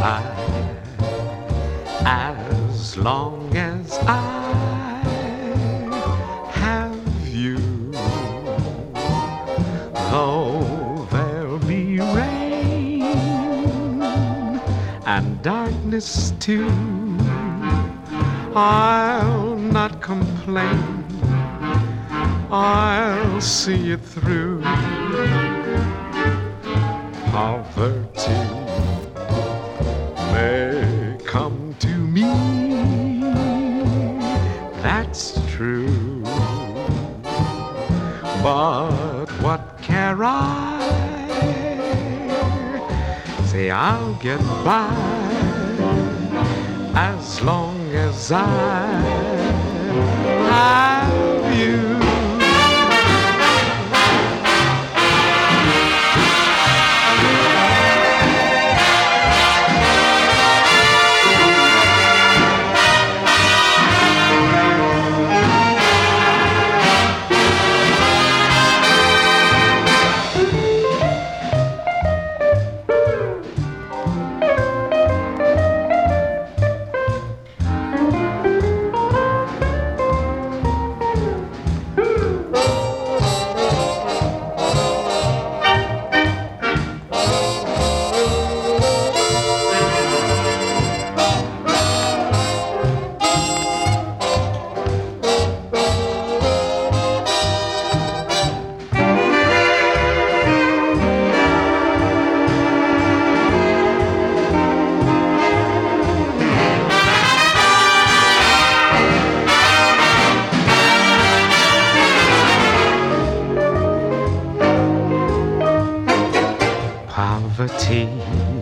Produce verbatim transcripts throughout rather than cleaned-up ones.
I, as long as I have you. Though there'll be rain and darkness too, I'll not complain, I'll see it through. Poverty may come to me, that's true, but what care I? Say I'll get by as long as I have you. Poverty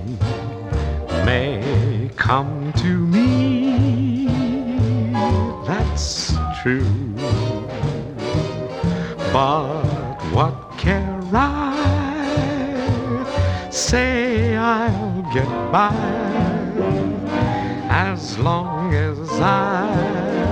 may come to me, that's true, but what care I? Say I'll get by as long as I